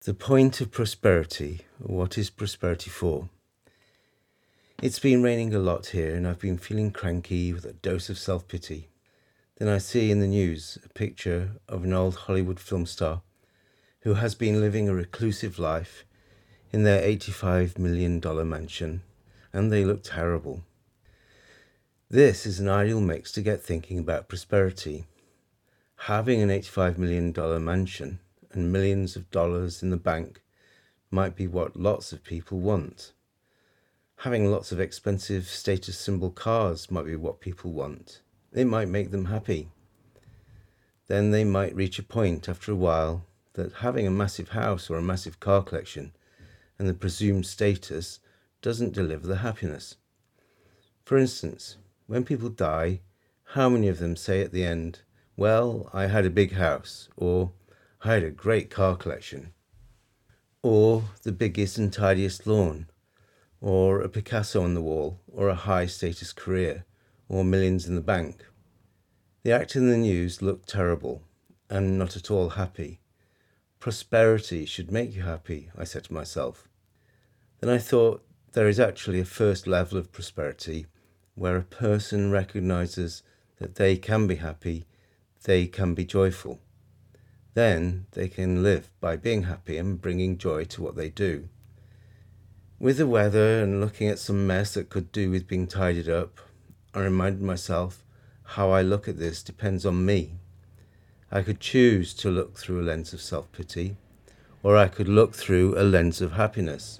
The point of prosperity. What is prosperity for? It's been raining a lot here and I've been feeling cranky with a dose of self-pity. Then I see in the news a picture of an old Hollywood film star who has been living a reclusive life in their $85 million mansion, and they look terrible. This is an ideal mix to get thinking about prosperity. Having an $85 million mansion and millions of dollars in the bank might be what lots of people want. Having lots of expensive status symbol cars might be what people want. It might make them happy. Then they might reach a point after a while that having a massive house or a massive car collection and the presumed status doesn't deliver the happiness. For instance, when people die, how many of them say at the end, "Well, I had a big house," or "I had a great car collection," or "the biggest and tidiest lawn," or a Picasso on the wall, or a high-status career, or millions in the bank? The actor in the news looked terrible and not at all happy. Prosperity should make you happy, I said to myself. Then I thought there is actually a first level of prosperity where a person recognizes that they can be happy, they can be joyful. Then they can live by being happy and bringing joy to what they do. With the weather and looking at some mess that could do with being tidied up, I reminded myself how I look at this depends on me. I could choose to look through a lens of self-pity, or I could look through a lens of happiness.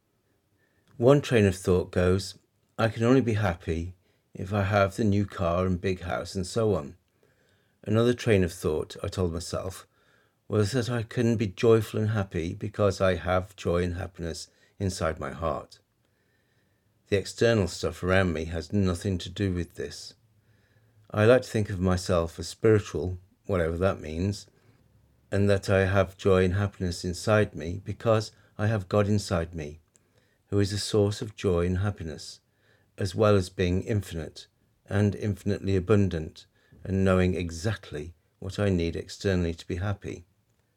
One train of thought goes, I can only be happy if I have the new car and big house and so on. Another train of thought, I told myself, was that I can be joyful and happy because I have joy and happiness inside my heart. The external stuff around me has nothing to do with this. I like to think of myself as spiritual, whatever that means, and that I have joy and happiness inside me because I have God inside me, who is a source of joy and happiness, as well as being infinite and infinitely abundant and knowing exactly what I need externally to be happy.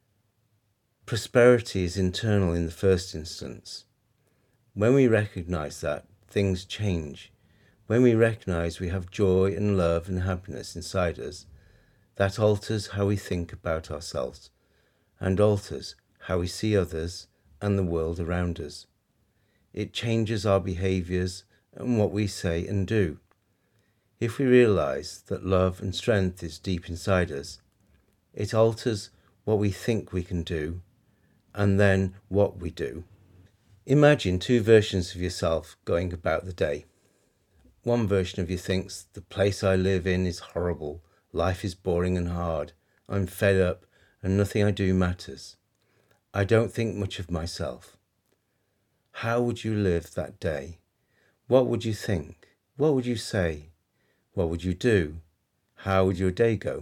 Prosperity is internal in the first instance. When we recognize that, things change. When we recognize we have joy and love and happiness inside us, that alters how we think about ourselves and alters how we see others and the world around us. It changes our behaviors and what we say and do. If we realize that love and strength is deep inside us, it alters what we think we can do and then what we do. Imagine two versions of yourself going about the day. One version of you thinks, the place I live in is horrible, life is boring and hard, I'm fed up and nothing I do matters. I don't think much of myself. How would you live that day? What would you think? What would you say? What would you do? How would your day go?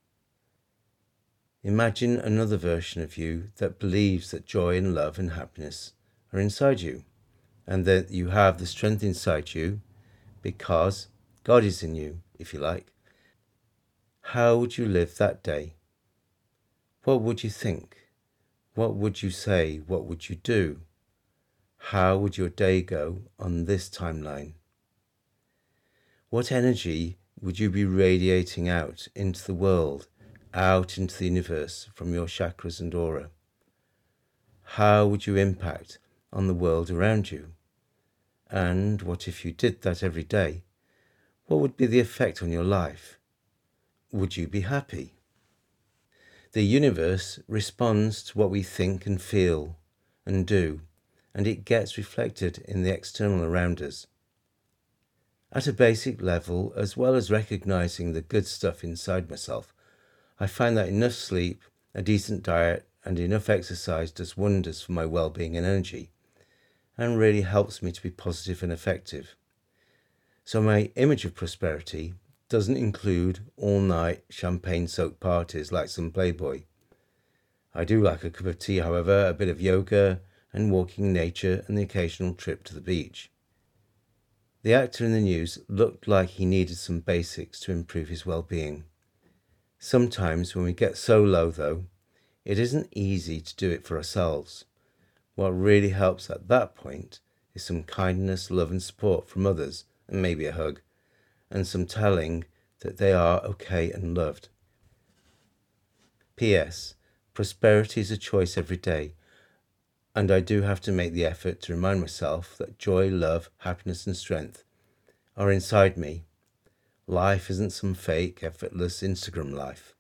Imagine another version of you that believes that joy and love and happiness are inside you, and that you have the strength inside you because God is in you, if you like. How would you live that day? What would you think? What would you say? What would you do? How would your day go on this timeline? What energy would you be radiating out into the world, out into the universe from your chakras and aura? How would you impact on the world around you? And what if you did that every day? What would be the effect on your life? Would you be happy? The universe responds to what we think and feel and do, and it gets reflected in the external around us. At a basic level, as well as recognizing the good stuff inside myself, I find that enough sleep, a decent diet, and enough exercise does wonders for my well-being and energy, and really helps me to be positive and effective. So my image of prosperity doesn't include all-night champagne-soaked parties like some playboy. I do like a cup of tea, however, a bit of yoga, and walking in nature, and the occasional trip to the beach. The actor in the news looked like he needed some basics to improve his well-being. Sometimes when we get so low, though, It isn't easy to do it for ourselves. What really helps at that point is some kindness, love and support from others, and maybe a hug, and some telling that they are okay and loved. P.S. Prosperity is a choice every day, and I do have to make the effort to remind myself that joy, love, happiness and strength are inside me. Life isn't some fake, effortless Instagram life.